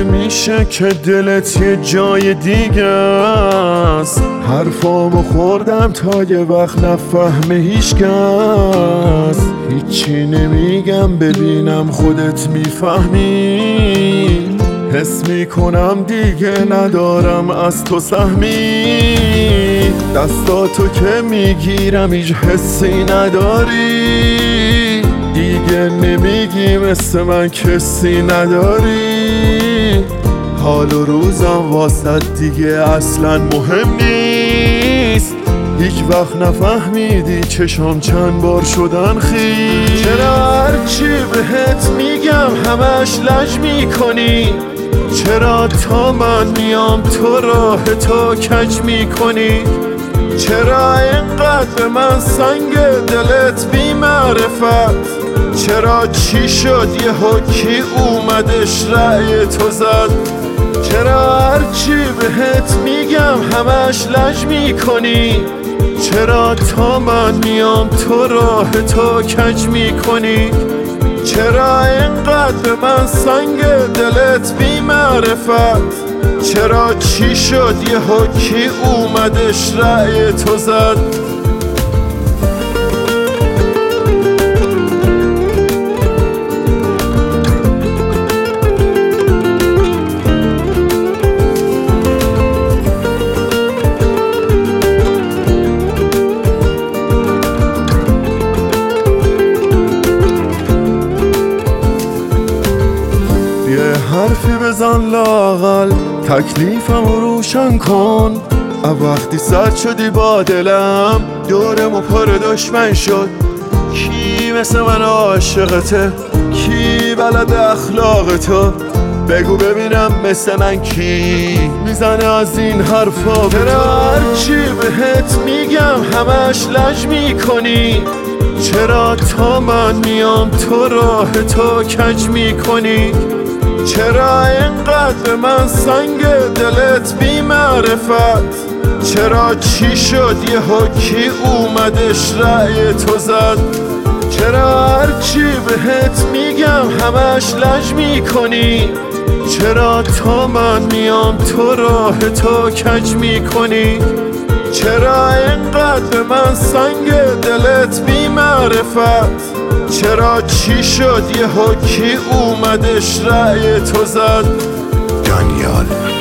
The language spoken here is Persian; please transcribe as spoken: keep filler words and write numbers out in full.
نمیشه که دلت یه جای دیگه است. حرفامو خوردم تا یه وقت نفهمه هیچکس. هیچی نمیگم ببینم خودت میفهمی. حس میکنم دیگه ندارم از تو سهمی. دستاتو که میگیرم هیچ حسی نداری. دیگه نمیگی مثل من کسی نداری. حال و روزم واسه دیگه اصلا مهم نیست. هیچ وقت نفهمیدی چشام چند بار شدن خیس. چرا هرچی بهت میگم همش لج میکنی؟ چرا تا من میام تو راه تو کج میکنی؟ چرا اینقدر به من سنگ دلت بی معرفت؟ چرا چی شد یه حکی اومدش رأی تو زد؟ چرا هرچی بهت میگم همش لج میکنی؟ چرا تا من میام تو راه تو کج میکنی؟ چرا اینقدر به من سنگ دلت بی معرفت؟ چرا چی شد یه حکی اومدش رأی تو زد؟ یه حرفی بزن لااقل تکلیفم رو روشن کن. وقتی سرد شدی با دلم دورم و پر دشمن شد. کی مثل من عاشقته؟ کی بلد اخلاق تو؟ بگو ببینم مثل من کی میزنه از این حرفا؟ چرا هرچی بهت میگم همش لج میکنی؟ چرا تا من میام تو راه تو کج میکنی؟ چرا اینقدر به من سنگ دلت بی معرفت؟ چرا چی شد یه حکی اومدش رأی تو زد؟ چرا هرچی بهت میگم همش لج میکنی؟ چرا تا من میام تو راه تو کج میکنی؟ چرا اینقدر به من سنگ دلت بی معرفت؟ چرا چی شد یه حکی اومدش رأی تو زد؟ دانیال